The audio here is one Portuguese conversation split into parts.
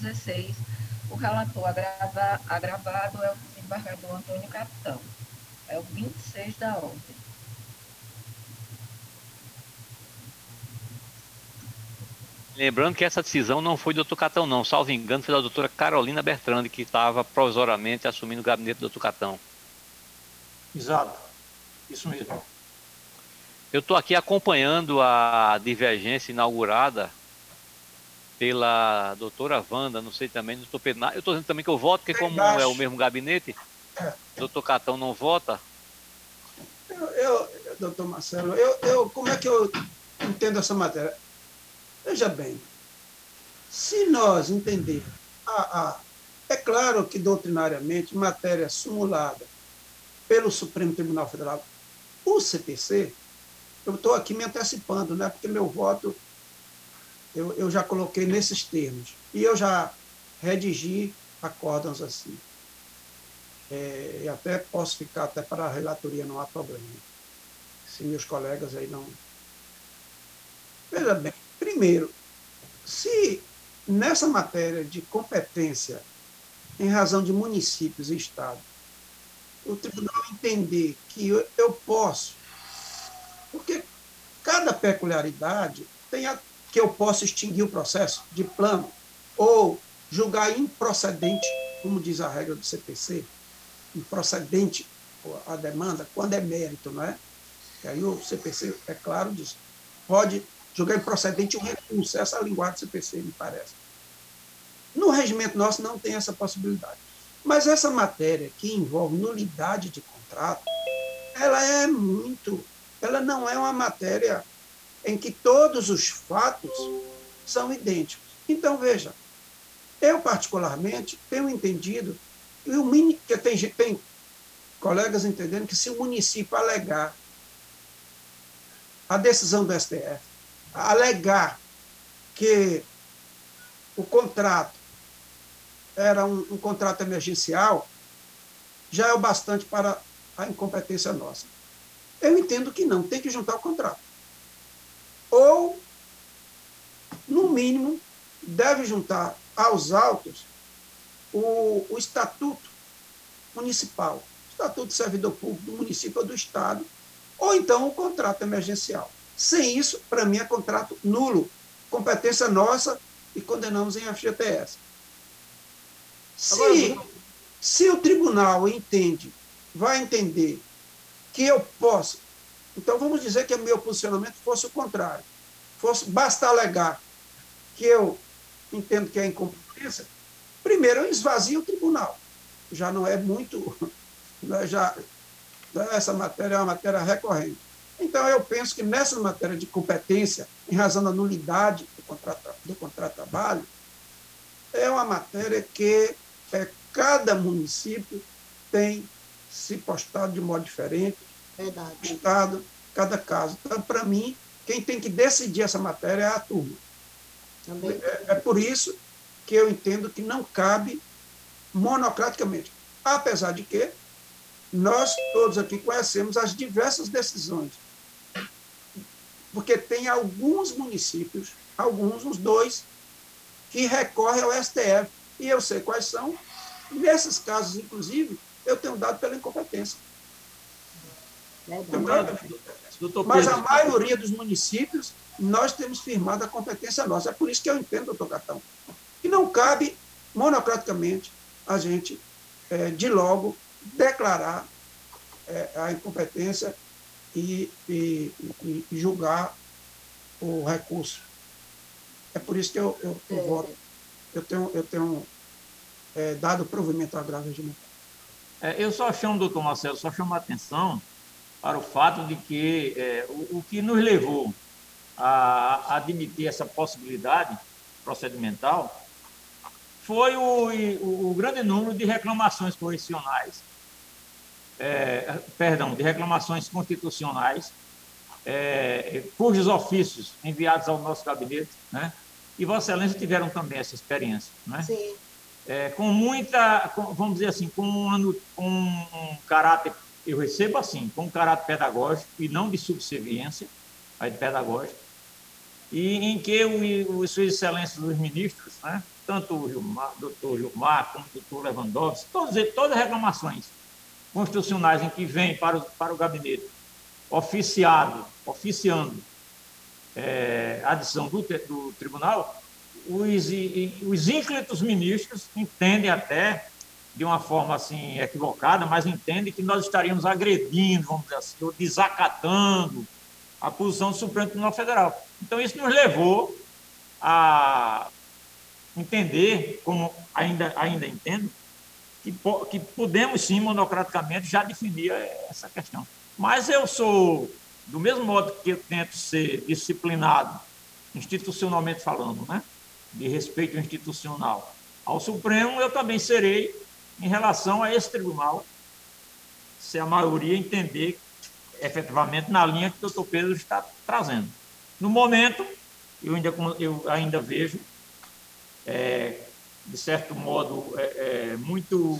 16, o relator agravado é o desembargador Antônio Capitão. É o 26 da ordem. Lembrando que essa decisão não foi do Dr. Catão, não. Salvo engano, foi da doutora Carolina Bertrandi, que estava provisoriamente assumindo o gabinete do Dr. Catão. Exato. Isso mesmo. Eu estou aqui acompanhando a divergência inaugurada pela doutora Wanda, não sei também, doutor Pedro. Eu estou dizendo também que eu voto, porque como é o mesmo gabinete, o doutor Catão não vota. Doutor Marcelo, como é que eu entendo essa matéria? Veja bem, se nós entendermos, é claro que doutrinariamente, matéria simulada pelo Supremo Tribunal Federal, o CPC, eu estou aqui me antecipando, né? Porque meu voto eu já coloquei nesses termos e eu já redigi acórdãos assim. E até posso ficar até para a relatoria, não há problema. Se meus colegas aí não... Veja bem, primeiro, se nessa matéria de competência em razão de municípios e Estado, o tribunal entender que eu posso, porque cada peculiaridade tem que eu posso extinguir o processo de plano ou julgar improcedente, como diz a regra do CPC, improcedente a demanda, quando é mérito, não é? E aí o CPC, é claro, diz, pode julgar improcedente o recurso, essa é a linguagem do CPC, me parece. No regimento nosso não tem essa possibilidade. Mas essa matéria que envolve nulidade de contrato, ela não é uma matéria em que todos os fatos são idênticos. Então, veja, eu particularmente tenho entendido que tem colegas entendendo que se o município alegar a decisão do STF, alegar que o contrato era um contrato emergencial, já é o bastante para a incompetência nossa. Eu entendo que não, tem que juntar o contrato. Ou, no mínimo, deve juntar aos autos o estatuto municipal, o estatuto de servidor público do município ou do Estado, ou então o contrato emergencial. Sem isso, para mim, é contrato nulo, competência nossa e condenamos em FGTS. Se o tribunal vai entender que eu posso, então vamos dizer que o meu posicionamento fosse o contrário, basta alegar que eu entendo que é incompetência, primeiro eu esvazio o tribunal. Já não é muito, essa matéria é uma matéria recorrente. Então, eu penso que nessa matéria de competência, em razão da nulidade do contrato de trabalho, é uma matéria que cada município tem se postado de modo diferente, Verdade. Estado, cada caso. Então, para mim, quem tem que decidir essa matéria é a turma. É por isso que eu entendo que não cabe monocraticamente, apesar de que nós todos aqui conhecemos as diversas decisões, porque tem alguns municípios, uns dois, que recorrem ao STF, e eu sei quais são. Nesses casos, inclusive, eu tenho dado pela incompetência. Mas a maioria dos municípios, nós temos firmado a competência nossa. É por isso que eu entendo, doutor Catão, que não cabe monocraticamente a gente, de logo, declarar a incompetência e julgar o recurso. É por isso que eu voto. Eu tenho dado provimento ao agravo regimental. Eu só chamo, doutor Marcelo, a atenção para o fato de que o que nos levou a admitir essa possibilidade procedimental foi o grande número de reclamações correcionais, de reclamações constitucionais, cujos ofícios enviados ao nosso gabinete, né? E Vossa Excelência tiveram também essa experiência, né? Sim. Vamos dizer assim, com um caráter, eu recebo assim, com um caráter pedagógico e não de subserviência, mas de pedagógico, e em que Suas Excelências, os ministros, né, tanto o doutor Gilmar como o doutor Lewandowski, todas as reclamações constitucionais em que vem para o gabinete oficiando a decisão do tribunal, os ínclitos ministros entendem até, de uma forma assim equivocada, mas entendem que nós estaríamos agredindo, vamos dizer assim, ou desacatando a posição do Supremo Tribunal Federal. Então, isso nos levou a entender, como ainda entendo, que podemos sim, monocraticamente, já definir essa questão. Mas eu sou, do mesmo modo que eu tento ser disciplinado, institucionalmente falando, né, de respeito institucional ao Supremo, eu também serei em relação a esse tribunal, se a maioria entender efetivamente na linha que o doutor Pedro está trazendo. No momento, eu ainda vejo, de certo modo, muito...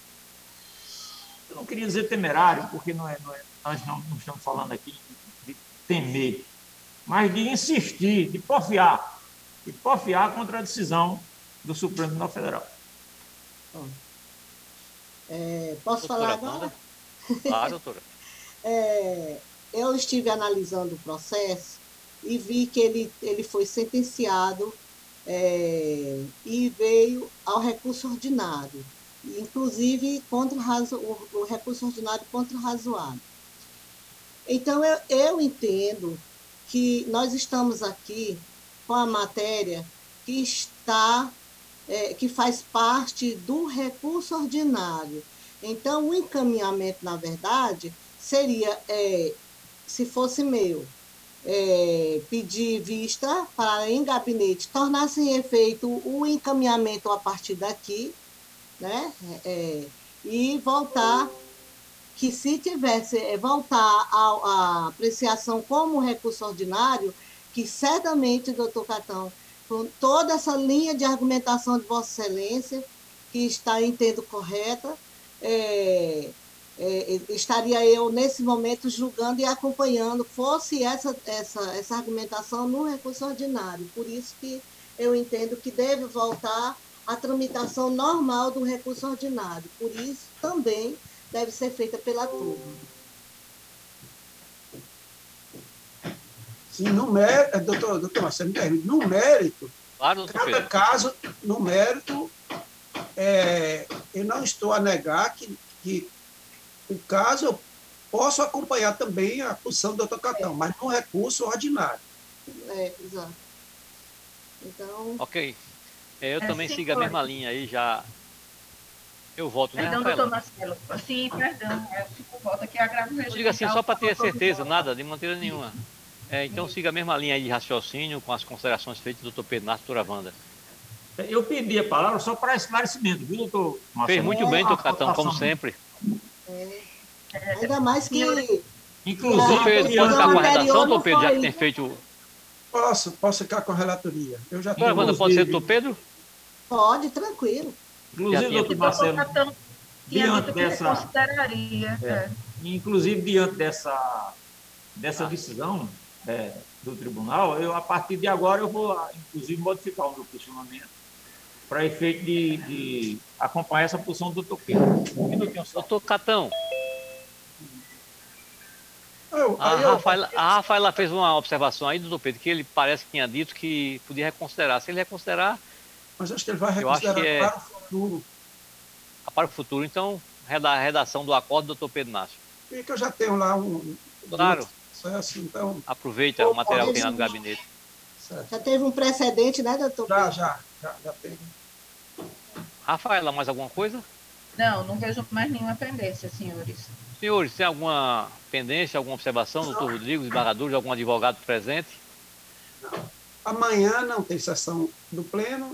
Eu não queria dizer temerário, porque nós não estamos falando aqui de temer, mas de insistir, de porfiar contra a decisão do Supremo Tribunal Federal. Posso falar agora? Claro, doutora. Eu estive analisando o processo e vi que ele foi sentenciado e veio ao recurso ordinário, inclusive o recurso ordinário contra o razoável. Então, eu entendo que nós estamos aqui com a matéria que faz parte do recurso ordinário. Então, o encaminhamento, na verdade, seria, se fosse meu, pedir vista para em gabinete tornar-se em efeito o encaminhamento a partir daqui, né? E voltar, que se tivesse, voltar à apreciação como recurso ordinário, que certamente, doutor Catão, com toda essa linha de argumentação de Vossa Excelência, que está, entendo, correta, estaria eu, nesse momento, julgando e acompanhando, fosse essa argumentação no recurso ordinário. Por isso que eu entendo que deve voltar à tramitação normal do recurso ordinário. Por isso, também deve ser feita pela turma. Sim, no mérito, doutor Marcelo, no mérito, Claro, cada caso, no mérito, eu não estou a negar que o caso eu posso acompanhar também a posição do doutor Catão, mas no recurso ordinário. Exato. Então... Ok. Eu também sigo a mesma linha aí, já... Eu voto, né, Perdão, Rafaela? doutor Marcelo. Sim, perdão. Eu voto aqui, agravo Eu digo assim, só para ter certeza, nada, de maneira nenhuma. Então siga a mesma linha aí de raciocínio com as considerações feitas do doutor Pedro Narto e doutora Wanda. Eu pedi a palavra só para esclarecimento, viu, doutor Marcelo? Fez muito bem, doutor Catão, como sempre. Ainda mais que... Inclusive, Doutor Pedro, pode ficar com a redação, doutor Pedro, já que tem feito... Posso ficar com a relatoria. Eu já Doutora Wanda, pode ser doutor Pedro? Pode, tranquilo. Inclusive, doutor Marcelo, diante dessa... Inclusive, diante dessa decisão do tribunal, a partir de agora, eu vou, inclusive, modificar o meu posicionamento para efeito de acompanhar essa posição do doutor Pedro. Doutor Catão, a Rafaela fez uma observação aí, doutor Pedro, que ele parece que tinha dito que podia reconsiderar. Se ele reconsiderar... Mas acho que ele vai reconsiderar para o futuro. Para o futuro, então, a redação do acordo do doutor Pedro Nácio. E que eu já tenho lá Claro. Processo, então... Aproveita o material que tem lá no gabinete. Certo. Já teve um precedente, né, doutor? Já teve. Rafaela, mais alguma coisa? Não vejo mais nenhuma pendência, senhores. Senhores, tem alguma pendência, alguma observação, doutor Rodrigo, desembargador, de algum advogado presente? Não. Amanhã não tem sessão do Pleno